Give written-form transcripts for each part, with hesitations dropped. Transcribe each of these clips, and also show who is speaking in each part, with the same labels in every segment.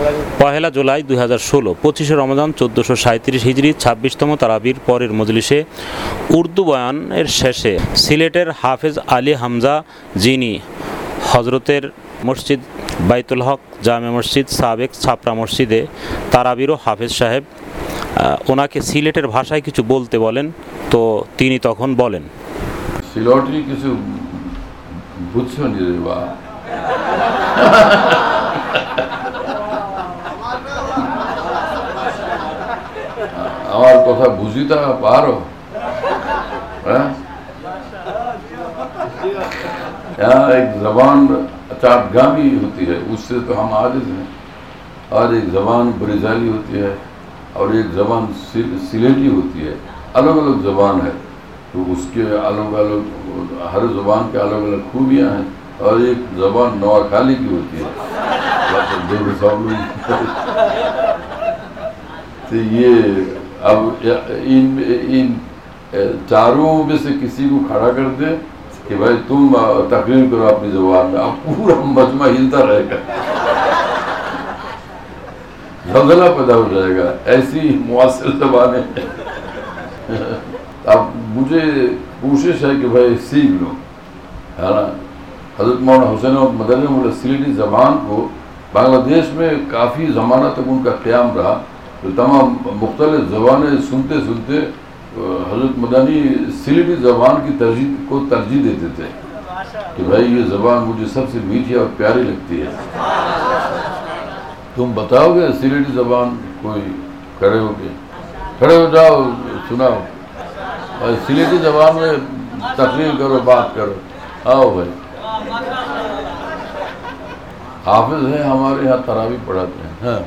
Speaker 1: পহেলা জুলাই 2016, 25শে রমজান 1437 হিজরি, 26তম তারাবির পরের মজলিসে উর্দু বয়ানের শেষে সিলেটের হাফেজ আলী হামজা, যিনি হজরতের মসজিদ বাইতুল হক জামে মসজিদ সাবেক ছাপড়া মসজিদে তারাবিরও হাফেজ সাহেব, ওনাকে সিলেটের ভাষায় কিছু বলতে বলেন। তো তিনি তখন বলেন,
Speaker 2: সিলেটি কিছু বুঝছো নি রে বা, আমার কথা বুঝিতা পারো? यहाँ एक जबान चाटगामी होती है, उससे तो हम आजिज हैं, और एक जबान ब्रिजाली होती है और एक जबान सिलेटी होती है। अलग अलग जबान है, तो उसके अलग अलग, हर जबान के अलग अलग खूबियाँ हैं। और एक जबान नवाखाली की होती है, तो ये अब इन चारों में से किसी को खड़ा कर दे कि भाई तुम तकरीर करो अपनी जबान में, अब पूरा मजमा हिलता रहेगा, जलजला पैदा हो जाएगा, ऐसी मुआसिर जबानें। अब मुझे कोशिश है कि भाई सीख लो, है ना। हज़रत मौलाना हुसैन मदनी बोले सिलेटी ज़बान को बांग्लादेश में काफ़ी ज़माना तक उनका क़याम रहा, तो तमाम मुख्तलिफ ज़बानें सुनते सुनते हज़रत मदनी सिलेटी ज़बान की तरजीह देते थे कि भाई ये ज़बान मुझे सबसे मीठी और प्यारी लगती है। तुम बताओगे सिलेटी ज़बान? कोई खड़े हो जाओ, सुनाओ, और सिलेटी ज़बान में तकरीर करो, बात करो, आओ भाई। हाफिज है हमारे यहाँ, तरावी पढ़ाते हैं। हाँ,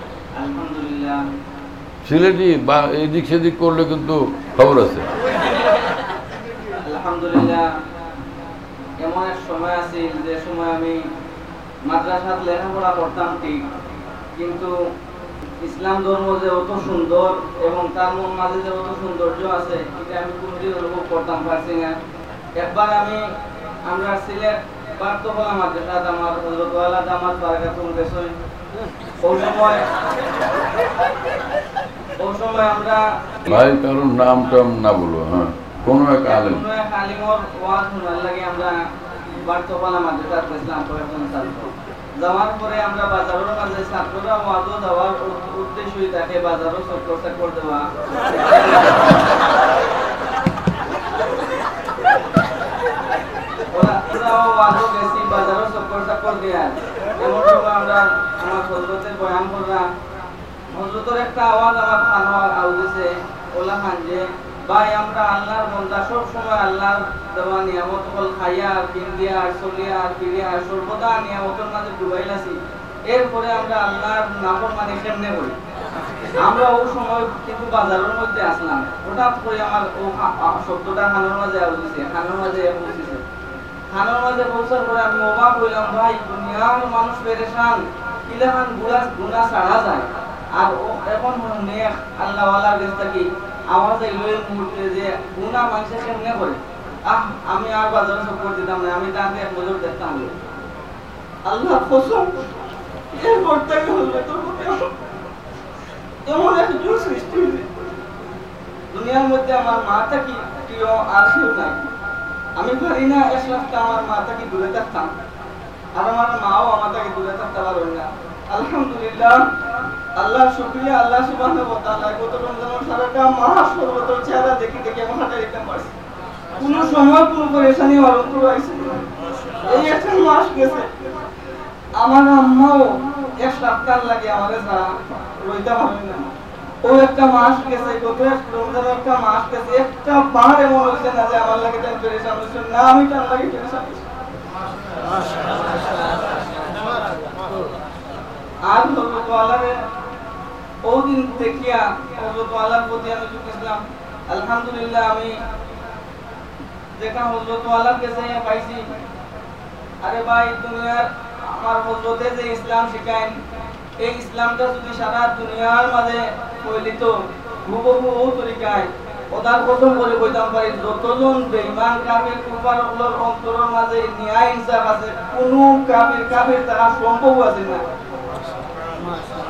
Speaker 2: সিলেটি বা এদিক সেদিক করলে কিন্তু খবর আছে।
Speaker 3: আলহামদুলিল্লাহ, এমন এক সময় আছে যে সময় আমি মাদ্রাসাত লেখাপড়া করতাম ঠিক, কিন্তু ইসলাম ধর্ম যে অত সুন্দর এবং তার মাঝে যে অত সৌন্দর্য আছে এটা আমি কোনোদিন অনুভব করতাম পারছি না। একবার আমরা সিলেট বার্তকলা মাদ্রাসাত আমার হযরত ওয়ালা দামাত বারাকাতুহু গেছে, ওই সময় আমরা
Speaker 2: ভাই কারণ নাম টাম না বলো, হ্যাঁ, কোনো এক আলেম
Speaker 3: আলিমর ওয়াজ শোনার লাগে আমরা বার্তকলা মাদ্রাসাত গেছিলাম কয়েকজন ছাত্র। যাওয়ার পরে আমরা বাজারের মাঝে ছাত্ররা ওয়াজও দেওয়ার উদ্দেশ্যই থাকে, বাজারও চক্কর দেওয়া। ওয়াজও গেছি, বাজারও চক্কর দেওয়া। এমন সময় আমরা আমার হযরতের বয়ান করলাম, হযরতের একটা আওয়াজ আমার কানে আউজেছে, ওলা খান যে ভাই আমরা আল্লাহর বান্দা, সব সময় আল্লাহর দেওয়া নিয়ামত হল খাইয়া আর পিন্দিয়া আর চলিয়া আর ফিরিয়া আর সর্বদা নিয়ামতের মাঝে ডুবাইলাছি, এরপরে আমরা আল্লাহর নাফরমানি কেমনে করি? আমরা ওই সময় কিন্তু বাজারের মধ্যে আসলাম, হঠাৎ করে আমার ও শব্দটা খানের মাঝে আউজেছে, খানের মাঝে পৌঁছেছে। খানের মাঝে পৌঁছার পরে আমি অবাক হইলাম, ভাই দুনিয়ার মানুষ পেরেশান, কিলাখান গুনাহ ছাড়া যায়, আর এখন নেক আল্লাহওয়ালার কাছ থেকে আওয়াজ এলোই মুহূর্তে যে গুনাহ মানুষে কেমনে করে। আমি আর বাজারে চক্কর দিতাম না, আমি তাকে এক নজর দেখতাম। আল্লাহর কসম, এরপর থেকে হলো তোর মধ্যে এমন এক জোর সৃষ্টি হয়েছে, দুনিয়ার মধ্যে আমার মা থাকি প্রিয় আর কেউ নাই। আমি পারি না এক সপ্তাহ আমার মা থাকি দূরে থাকতাম, আর আমার মাও আমার থেকে দূরে থাকতে পারবেন না। আলহামদুলিল্লাহ, আল্লাহ শুকরিয়া, আল্লাহ সুবহানাহু ওয়া তাআলা গত রমজানের সারাটা মাস সর্বতর চেহারা দেখি আমি হাঁটা দিতে পারছি, কোনো সময় কোনো পরেশানি অন্তর আইছে না। এই একটা মাস গেছে, আমার আম্মাও এক সপ্তাহ লাগে আমাদের ছাড়া রইতে পারেন না। ও একটা মাস গেছে, গত রমজানের একটা মাস গেছে, একটা বার এমন হয়েছে না যে আমার লাগে তেন পরেশান হয়েছে না, আমি তার লাগে পরেশান হয়েছি। আর হযরত ওয়ালারে ওদিন দেখিয়া হযরত ওয়ালার প্রতি আমি ঝুঁকেছিলাম। আলহামদুলিল্লাহ, আমি যেটা হযরত ওয়ালার কাছে পাইছি, আরে ভাই দুনিয়ার আমার হযরতে যে ইসলাম শিখায়, এই ইসলামটা যদি সারা দুনিয়ার মাঝে ফৈলিত হুবহু ও তরিকায়, ওদার কসম করে কইতাম পারি যতজন বেঈমান কাফির কুফারগুলোর অন্তরের মাঝে ন্যায় ইনসাফ আছে, কোনো কাফির তারা সম্ভব আছে না।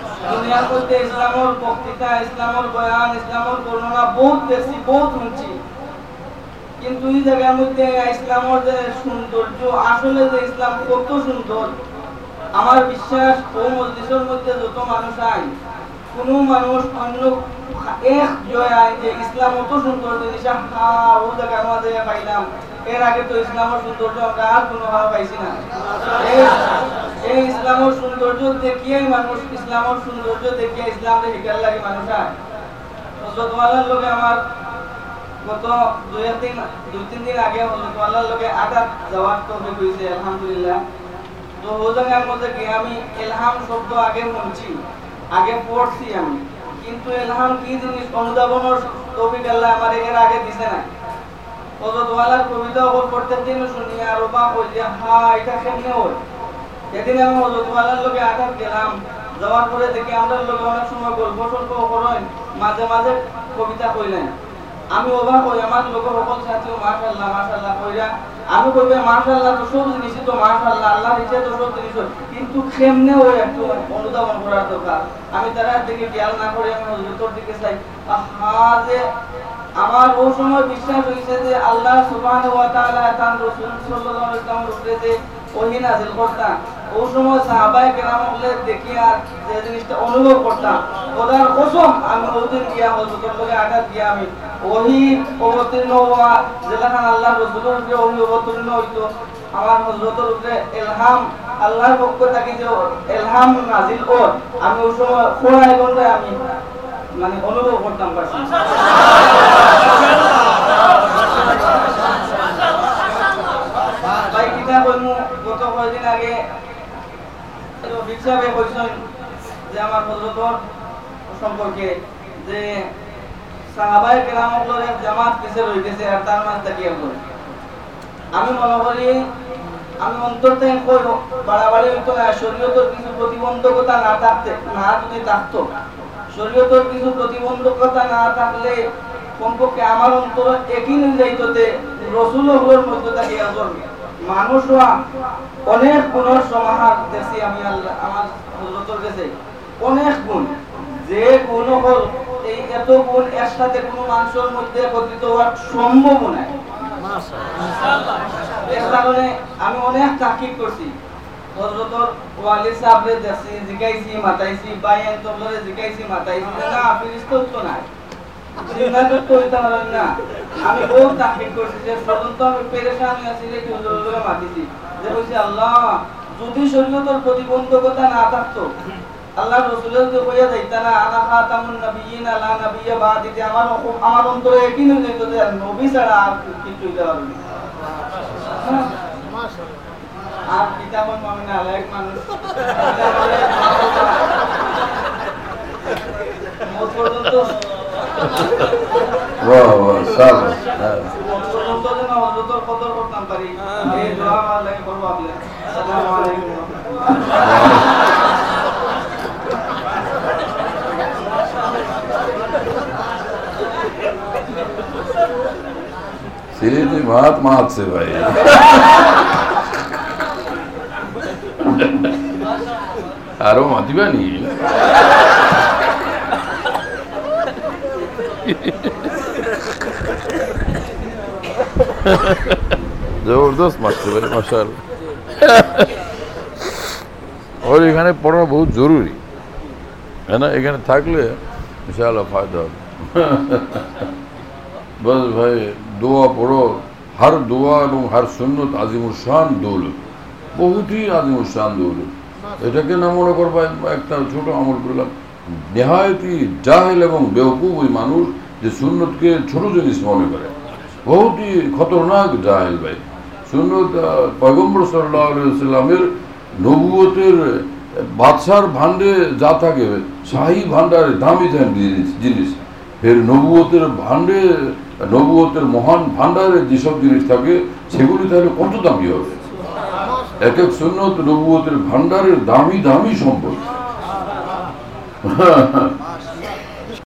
Speaker 3: দুনিয়ার মধ্যে ইসলামের বক্তৃতা, ইসলামের বয়ান, ইসলামের বর্ণনা বহুত দেখছি, বহুত শুনছি, কিন্তু এই জায়গার মধ্যে ইসলামের যে সৌন্দর্য, আসলে যে ইসলাম কত সুন্দর, আমার বিশ্বাস ও মজলিসের মধ্যে যত মানুষ আয়, কোনো মানুষ অন্য এক জয় যে ইসলাম অত সুন্দর জিনিস ও জায়গার মাঝে পাইলাম, এর আগে তো ইসলামের সৌন্দর্য আমরা আর কোনো ভাবে পাইছি না। এই ইসলামের সৌন্দর্য দেখিয়ে মানুষ, ইসলামের সৌন্দর্য দেখিয়ে ইসলামে শিকার লাগে মানুষ আয়। হযরতওয়ালার লোকে আমার গত দুই তিন দিন আগে হযরতওয়ালার লোকে আটাত যাওয়ার তৌফিক হয়েছে, আলহামদুলিল্লাহ। তো ও জায়গার মধ্যে গিয়ে আমি ইলহাম শব্দ আগে শুনছি, আগে পড়ছি আমি, কিন্তু ইলহাম কি জিনিস অনুধাবনের তৌফিক আল্লাহ আমার এর আগে দিছে না। হযরতওয়ালার কবিতা ওপর প্রত্যেক দিন শুনি আর অবাক হই যে হ্যাঁ এটা কেমনে হয়। সেদিন আমি হযরতওয়ালার লোকে আটাত গেলাম, যাওয়ার পরে দেখি আমরা লোকে অনেক সময় গল্প সল্প করেন, মাঝে মাঝে কবিতা কইলেন। আমি অবাক হই, আমার লোক সকল সাথীও মাশাআল্লাহ মাশাআল্লাহ কইরা, আমি কইবে মাশাআল্লাহ তো সব জিনিস তো মাশাআল্লাহ, আল্লাহর ইচ্ছা তো সব জিনিস, কিন্তু কেমনে ওই একটু অনুধাবন করার দরকার। আমি তারা দিকে খেয়াল না করে আমি হযরতর দিকে চাই, হ্যাঁ যে আমার ওই সময় বিশ্বাস হইছে যে আল্লাহ সুবহানাহু ওয়া তাআলা তার রাসূল সাল্লাল্লাহু আলাইহি ওয়াসাল্লামের উপরে যে ওহী নাযিল করতেন, ওই সময় সাহাবায়ে কেরামকে দেখি আর যে জিনিসটা অনুভব করতাম, খোদার কসম আমি ওদিন গিয়া হযরতের লগে আঘাত দিয়া আমি ওহী অবতীর্ণ হওয়া যেখানে আল্লাহ রাসূলের উপরে ওহী অবতীর্ণ হইতো, আমার হযরতের উপরে ইলহাম আল্লাহর পক্ষ থেকে যে ইলহাম নাযিল হয়, আমি ওই সময় কোরআন গন্ডে আমি মানে অনুভব করতাম পারছি। ভাই কিতা বলমু, গত কয়েকদিন আগে বিচ্ছাবে কইছেন যে আমার হযরতর সম্পর্কে যে সাহাবায়ে কেরামগুলোর এক জামাত পিছে রয়ে গেছে আর তার মাঝে তাকিয়ে বলে, আমি মনে করি আমি অন্তর থেকে কই বাড়াবাড়ি হইতো না, শরীয়তের কিছু প্রতিবন্ধকতা না থাকতে, না যদি থাকতো, শরীয়তের কিছু প্রতিবন্ধকতা না থাকলে কমপক্ষে আমার অন্তর একই নিয়ে যাইতো যে রাসূলুল্লাহর মধ্যে তাকিয়ে আসবে মানুষরা অনেক গুণের সমাহার দেখছি আমি আল্লাহ আমার হযরতের কাছে, অনেক গুণ, যে গুণ হল এই এত গুণ একসাথে কোনো মানুষের মধ্যে একত্রিত হওয়া সম্ভব নয়। এর কারণে আমি অনেক তাকিদ করছি, হযরতর ওয়ালি সাহেবরে দেখছি, জিজ্ঞাইছি মাতাইছি, বাইয়ান তবলরে জিজ্ঞাইছি মাতাইছি, না ফিরিস্তা তো নাই, জিন্নাত কইতে পারেন না। আমি বহুত তাকিদ করছি, যে পর্যন্ত আমি পেরেশান আছি যে হুজুররে মাতিছি, যে বলছি আল্লাহ যদি শরীয়তের প্রতিবন্ধকতা না থাকতো, আল্লাহ রাসূলের যে কইয়া যাইতা না আনা খাতামুন নবিয়িন লা নবিয়্যা বাদি, যে আমার অন্তরে একই হয়ে যেত যে নবী ছাড়া আর কিছু হইতে পারবে না। মাশাআল্লাহ। আর কিতাবুল মুমিন আলাইক মানুষ মোট পর্যন্ত
Speaker 2: বাহ বাহ শাবাশ।
Speaker 3: পর্যন্ত যেন হযরতর কদর করতাম পারি, এই দোয়া আমার লাগি করব আপনি। আসসালামু আলাইকুম।
Speaker 2: সিলেটি ভাত মারছে ভাই। আরো মাতিবানি জবরদস্ত মারছে ভাই, মাশাআল্লাহ। और এখানে পড়া বহুত জরুরি, है ना, এখানে থাকলে ইনশাআল্লাহ ফায়দা হবে। बस भाई দোয়া পড়ো, हर দোয়া এবং हर সুন্নত আজিমুল শান দৌলত, বহুতই আজিমুল শান দৌলত। এটাকে না মনে করবা একটা ছোট আমল করলাম, নেহায়তি জাহেল এবং বেওকুফ ওই মানুষ যে সুন্নতকে ছোট জিনিস মনে করে, বহুতই খতরনাক জাহেল ভাই। সুন্নত পয়গম্বর সাল্লাল্লাহু আলাইহি ওয়াসাল্লামের নবুয়তের বাদশার ভান্ডে যা থাকে, শাহী ভান্ডারে দামি দামি জিনিস, ফের নবুয়তের ভান্ডে, নবুয়তের মহান ভান্ডারে যেসব জিনিস থাকে সেগুলি তাহলে কত দামি হবে। এক এক সুন্নত নবুয়তের ভান্ডারের দামি দামি সম্পদ।